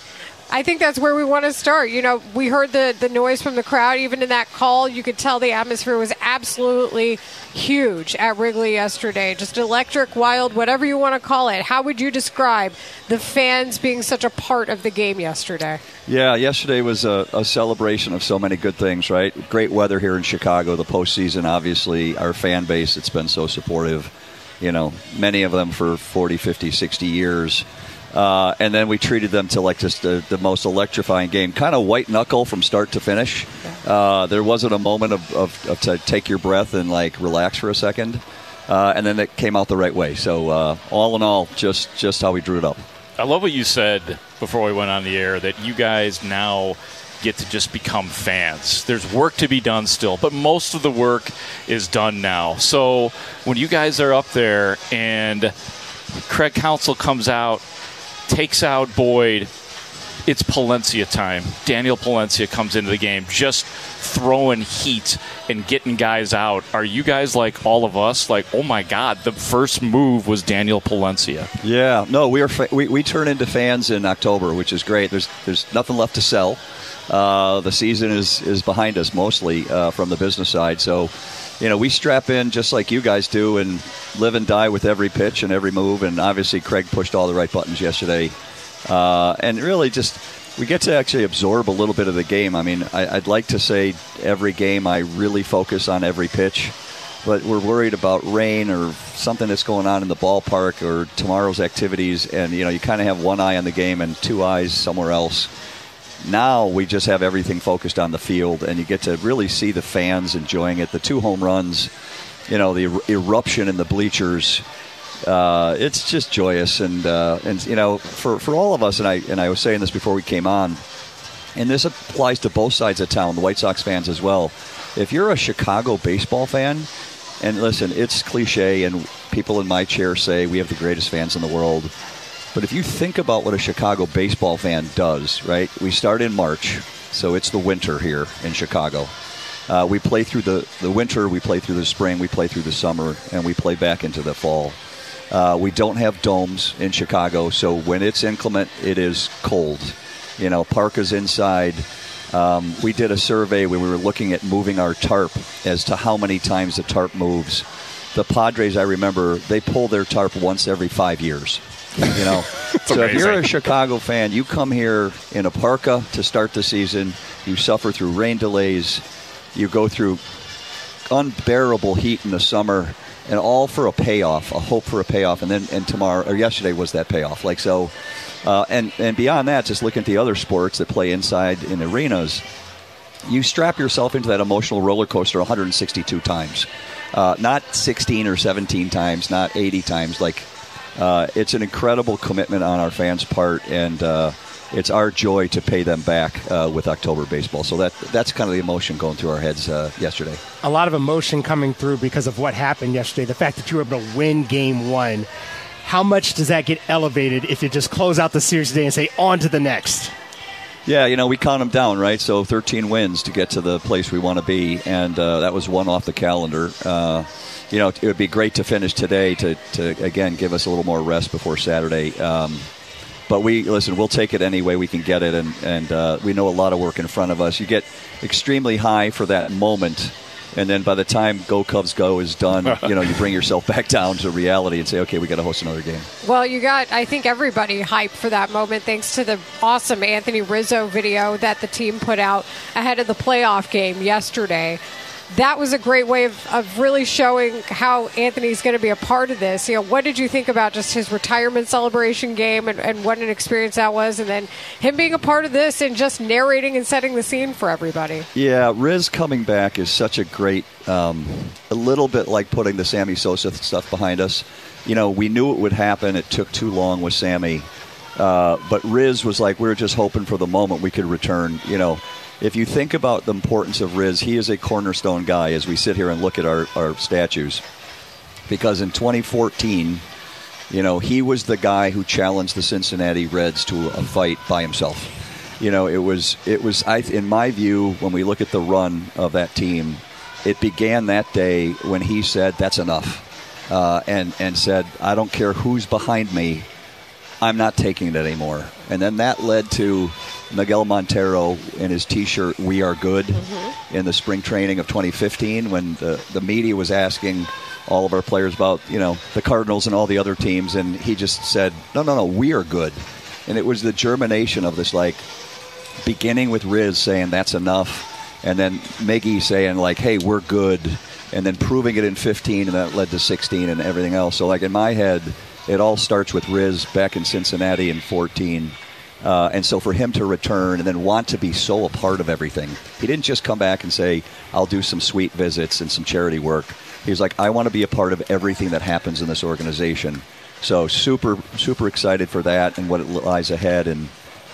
I think that's where we want to start. You know, we heard the, the noise from the crowd. Even in that call, you could tell the atmosphere was absolutely huge at Wrigley yesterday. Just electric, wild, whatever you want to call it. How would you describe the fans being such a part of the game yesterday? Yeah, yesterday was a, a celebration of so many good things, right? Great weather here in Chicago, the postseason, obviously. Our fan base, it's been so supportive. You know, many of them for forty, fifty, sixty years. Uh, and then we treated them to like just the, the most electrifying game, kind of white knuckle from start to finish. Uh, there wasn't a moment of, of, of to take your breath and like relax for a second, uh, and then it came out the right way. So uh, all in all, just just how we drew it up. I love what you said before we went on the air, that you guys now get to just become fans. There's work to be done still, but most of the work is done now. So when you guys are up there and Craig Counsell comes out, takes out Boyd, it's Palencia time. Daniel Palencia comes into the game, just throwing heat and getting guys out. Are you guys like all of us, like, oh my God, the first move was Daniel Palencia? Yeah, no, we are fa- we we turn into fans in October, which is great. There's there's nothing left to sell. Uh, the season is is behind us mostly uh, from the business side, so. You know, we strap in just like you guys do and live and die with every pitch and every move. And obviously, Craig pushed all the right buttons yesterday. Uh, and really just, we get to actually absorb a little bit of the game. I mean, I, I'd like to say every game I really focus on every pitch. But we're worried about rain or something that's going on in the ballpark or tomorrow's activities. And, you know, you kind of have one eye on the game and two eyes somewhere else. Now we just have everything focused on the field, and you get to really see the fans enjoying it. The two home runs, you know, the er- eruption in the bleachers. Uh, it's just joyous, and uh, and you know, for, for all of us, and I and I was saying this before we came on, and this applies to both sides of town, the White Sox fans as well. If you're a Chicago baseball fan, and listen, it's cliche, and people in my chair say we have the greatest fans in the world. But if you think about what a Chicago baseball fan does, right? We start in March, so it's the winter here in Chicago. Uh, we play through the, the winter, we play through the spring, we play through the summer, and we play back into the fall. Uh, we don't have domes in Chicago, so when it's inclement, it is cold. You know, parkas inside. Um, we did a survey where we were looking at moving our tarp as to how many times the tarp moves. The Padres, I remember, they pull their tarp once every five years. You know, so amazing. If you're a Chicago fan, you come here in a parka to start the season. You suffer through rain delays. You go through unbearable heat in the summer, and all for a payoff, a hope for a payoff. And then, and tomorrow or yesterday was that payoff. Like so, uh, and and beyond that, just looking at the other sports that play inside in arenas. You strap yourself into that emotional roller coaster one hundred sixty-two times, uh, not sixteen or seventeen times, not eighty times, like. Uh, it's an incredible commitment on our fans' part, and uh, it's our joy to pay them back uh, with October baseball. So that that's kind of the emotion going through our heads uh, yesterday. A lot of emotion coming through because of what happened yesterday, the fact that you were able to win game one. How much does that get elevated if you just close out the series today and say, on to the next? Yeah, you know, we count them down, right? So thirteen wins to get to the place we want to be, and uh, that was one off the calendar. Uh You know, it would be great to finish today to, to again, give us a little more rest before Saturday. Um, but we, listen, we'll take it any way we can get it, and, and uh, we know a lot of work in front of us. You get extremely high for that moment, and then by the time Go Cubs Go is done, you know, you bring yourself back down to reality and say, okay, we got to host another game. Well, you got, I think, everybody hyped for that moment thanks to the awesome Anthony Rizzo video that the team put out ahead of the playoff game yesterday. That was a great way of, of really showing how Anthony's going to be a part of this. You know, what did you think about just his retirement celebration game and, and what an experience that was, and then him being a part of this and just narrating and setting the scene for everybody? Yeah, Riz coming back is such a great, um, a little bit like putting the Sammy Sosa stuff behind us. You know, we knew it would happen. It took too long with Sammy. Uh, but Riz was like, we were just hoping for the moment we could return, you know. If you think about the importance of Riz, he is a cornerstone guy as we sit here and look at our, our statues. Because in twenty fourteen, you know, he was the guy who challenged the Cincinnati Reds to a fight by himself. You know, it was, it was I, in my view, when we look at the run of that team, it began that day when he said, that's enough. Uh, and, and said, I don't care who's behind me. I'm not taking it anymore. And then that led to Miguel Montero and his T-shirt, "We Are Good," mm-hmm. in the spring training of twenty fifteen, when the, the media was asking all of our players about, you know, the Cardinals and all the other teams, and he just said, no, no, no, we are good. And it was the germination of this, like, beginning with Riz saying that's enough, and then Miggy saying, like, hey, we're good, and then proving it in fifteen, and that led to sixteen and everything else. So, like, in my head, it all starts with Riz back in Cincinnati in fourteen. Uh, and so for him to return and then want to be so a part of everything, he didn't just come back and say, I'll do some sweet visits and some charity work. He was like, I want to be a part of everything that happens in this organization. So super, super excited for that and what it lies ahead. And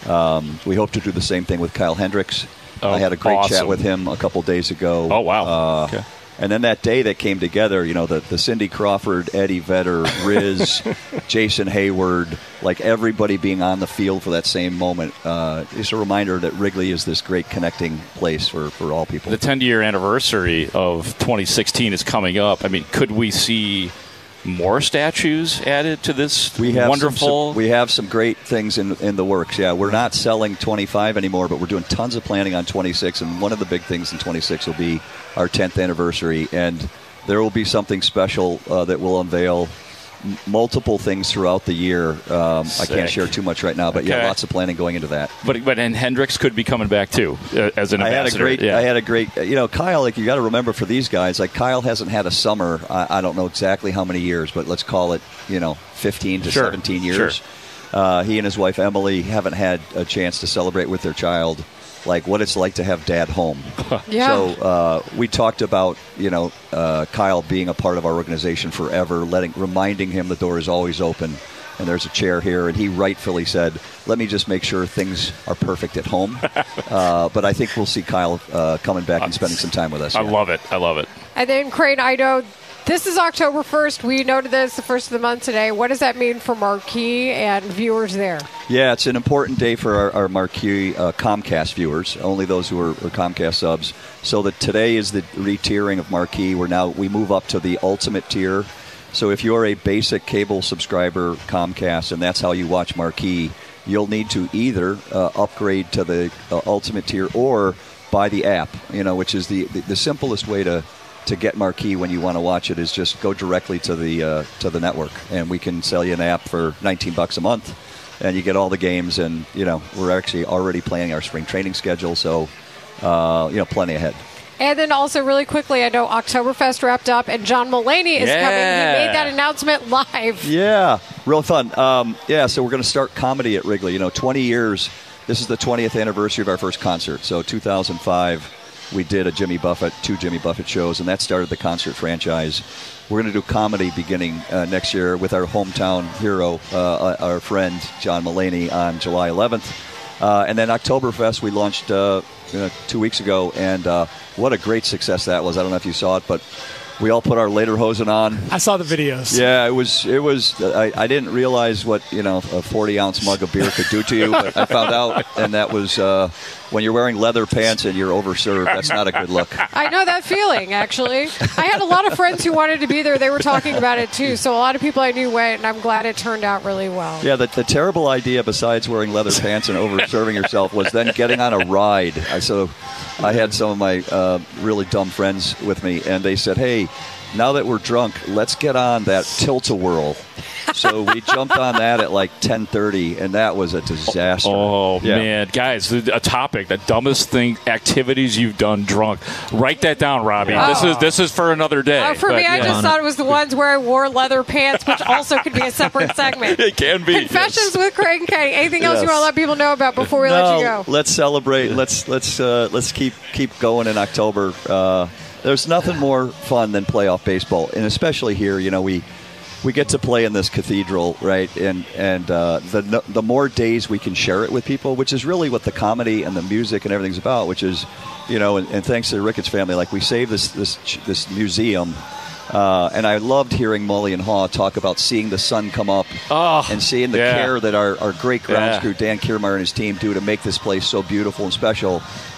um, we hope to do the same thing with Kyle Hendricks. Oh, I had a great awesome. chat with him a couple days ago. Oh, wow. Uh, okay. And then that day that came together, you know, the, the Cindy Crawford, Eddie Vedder, Riz, Jason Hayward, like everybody being on the field for that same moment. Uh, it's a reminder that Wrigley is this great connecting place for, for all people. The ten-year anniversary of twenty sixteen is coming up. I mean, could we see more statues added to this we have wonderful... Some, we have some great things in, in the works, yeah. We're not selling twenty-five anymore, but we're doing tons of planning on twenty-six, and one of the big things in twenty-six will be our tenth anniversary, and there will be something special uh, that will unveil m- multiple things throughout the year. Um, I can't share too much right now, but Okay. yeah, lots of planning going into that. But but and Hendricks could be coming back too uh, as an I had a ambassador. great, yeah. I had a great, you know, Kyle. Like you got to remember for these guys, like Kyle hasn't had a summer. I, I don't know exactly how many years, but let's call it, you know, fifteen to Sure. seventeen years. Sure. Uh, he and his wife Emily haven't had a chance to celebrate with their child, like what it's like to have dad home. Yeah. So uh, we talked about, you know, uh, Kyle being a part of our organization forever, letting, reminding him the door is always open. And there's a chair here, and he rightfully said, let me just make sure things are perfect at home. uh, but I think we'll see Kyle uh, coming back and spending some time with us. I yeah. love it. I love it. And then, Crane, I know this is October first. We noted that it's the first of the month today. What does that mean for Marquee and viewers there? Yeah, it's an important day for our, our marquee uh, Comcast viewers, only those who are, are Comcast subs. So that today is the re-tiering of Marquee. We're now, we move up to the ultimate tier. So if you're a basic cable subscriber Comcast, and that's how you watch Marquee, you'll need to either uh, upgrade to the uh, ultimate tier or buy the app, you know, which is the, the, the simplest way to to get Marquee when you want to watch it is just go directly to the uh, to the network, and we can sell you an app for nineteen bucks a month, and you get all the games. And you know, we're actually already planning our spring training schedule, so uh, you know, plenty ahead. And then also really quickly, I know Oktoberfest wrapped up, and John Mulaney is Yeah. coming. He made that announcement live. Yeah, real fun. Um, yeah, so we're going to start comedy at Wrigley. You know, twenty years. This is the twentieth anniversary of our first concert. So two thousand five. We did a Jimmy Buffett, two Jimmy Buffett shows, and that started the concert franchise. We're going to do comedy beginning uh, next year with our hometown hero, uh, our friend John Mulaney, on July eleventh. Uh, and then Oktoberfest, we launched uh, you know, two weeks ago, and uh, what a great success that was. I don't know if you saw it, but we all put our lederhosen on. I saw the videos. Yeah, it was. It was. I, I didn't realize what you know a forty ounce mug of beer could do to you, but I found out, and that was uh, when you're wearing leather pants and you're overserved. That's not a good look. I know that feeling, actually. I had a lot of friends who wanted to be there. They were talking about it, too. So a lot of people I knew went, and I'm glad it turned out really well. Yeah, the, the terrible idea, besides wearing leather pants and overserving yourself, was then getting on a ride. I so I had some of my uh, really dumb friends with me, and they said, "Hey, now that we're drunk, let's get on that tilt-a-whirl." So we jumped on that at like ten thirty, and that was a disaster. Oh, Yeah. man. Guys, a topic, the dumbest thing, activities you've done drunk. Write that down, Robbie. Yeah. This is this is for another day. Uh, for But, me, I yeah. just thought it was the ones where I wore leather pants, which also could be a separate segment. It can be. Confessions with Craig and Kenny. Anything else you Yes. want to let people know about before we no, let you go? Let's celebrate. Let's let's uh, let's keep keep going in October. Uh, there's nothing more fun than playoff baseball, and especially here. You know, we we get to play in this cathedral, right? And and uh, the the more days we can share it with people, which is really what the comedy and the music and everything's about. Which is, you know, and, and thanks to the Ricketts family, like we saved this this this museum. Uh, and I loved hearing Mully and Haw talk about seeing the sun come up oh, and seeing the yeah. care that our, our great grounds Yeah. crew, Dan Kiermaier and his team, do to make this place so beautiful and special.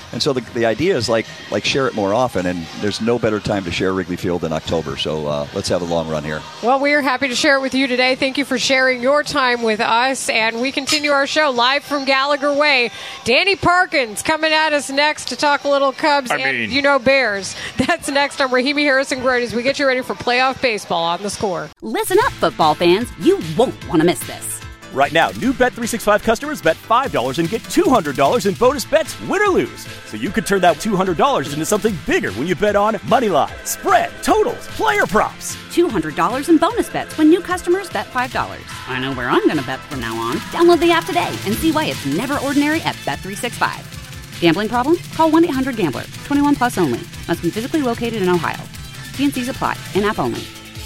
And so the, the idea is like like share it more often, and there's no better time to share Wrigley Field than October. So uh, let's have a long run here. Well, we are happy to share it with you today. Thank you for sharing your time with us. And we continue our show live from Gallagher Way. Danny Parkins coming at us next to talk a little Cubs I and, mean, you know, Bears. That's next on Rahimi Harrison Grody as we get you ready for playoff baseball on The Score. Listen up, football fans. You won't want to miss this. Right now, new Bet three sixty-five customers bet five dollars and get two hundred dollars in bonus bets, win or lose. So you could turn that two hundred dollars into something bigger when you bet on Moneyline, spread, totals, player props. two hundred dollars in bonus bets when new customers bet five dollars. I know where I'm going to bet from now on. Download the app today and see why it's never ordinary at Bet three sixty-five. Gambling problem? Call one eight hundred gambler. twenty-one plus only. Must be physically located in Ohio. T and C's apply. In-app only.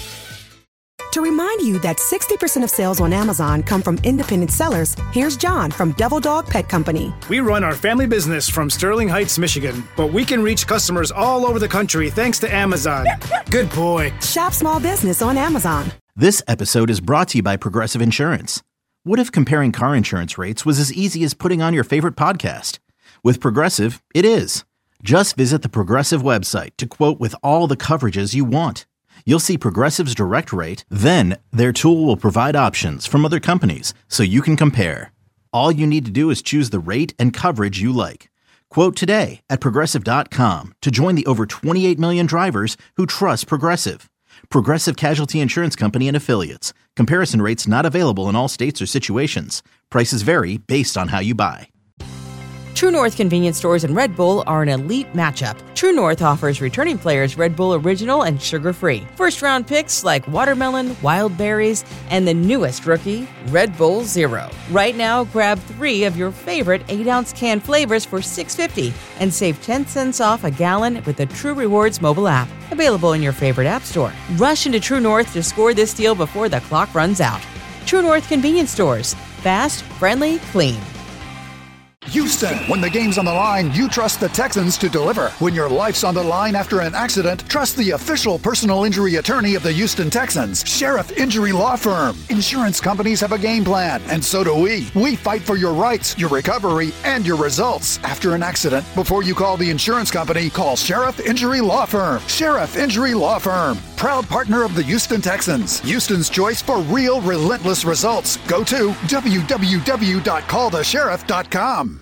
To remind you that sixty percent of sales on Amazon come from independent sellers, here's John from Devil Dog Pet Company. We run our family business from Sterling Heights, Michigan, but we can reach customers all over the country thanks to Amazon. Good boy. Shop small business on Amazon. This episode is brought to you by Progressive Insurance. What if comparing car insurance rates was as easy as putting on your favorite podcast? With Progressive, it is. Just visit the Progressive website to quote with all the coverages you want. You'll see Progressive's direct rate, then their tool will provide options from other companies so you can compare. All you need to do is choose the rate and coverage you like. Quote today at Progressive dot com to join the over twenty-eight million drivers who trust Progressive. Progressive Casualty Insurance Company and Affiliates. Comparison rates not available in all states or situations. Prices vary based on how you buy. True North convenience stores and Red Bull are an elite matchup. True North offers returning players Red Bull Original and sugar-free. First-round picks like watermelon, wild berries, and the newest rookie, Red Bull Zero. Right now, grab three of your favorite eight ounce can flavors for six dollars and fifty cents and save ten cents off a gallon with the True Rewards mobile app. Available in your favorite app store. Rush into True North to score this deal before the clock runs out. True North convenience stores. Fast, friendly, clean. Houston, when the game's on the line, you trust the Texans to deliver. When your life's on the line after an accident, trust the official personal injury attorney of the Houston Texans, Sheriff Injury Law Firm. Insurance companies have a game plan, and so do we. We fight for your rights, your recovery, and your results. After an accident, before you call the insurance company, call Sheriff Injury Law Firm. Sheriff Injury Law Firm, proud partner of the Houston Texans. Houston's choice for real, relentless results. Go to w w w dot call the sheriff dot com.